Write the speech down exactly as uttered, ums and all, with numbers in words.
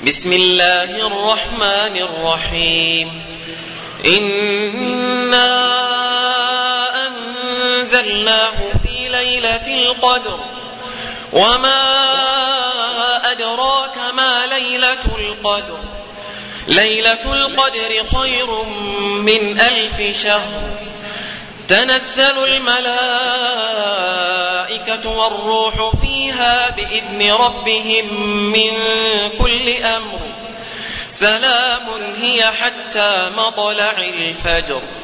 بسم الله الرحمن الرحيم إنا أنزلناه في ليلة القدر وما أدراك ما ليلة القدر ليلة القدر خير من ألف شهر تنزل الملائكة والروح فيها بإذن ربهم من كل أمر سلام هي حتى مطلع الفجر.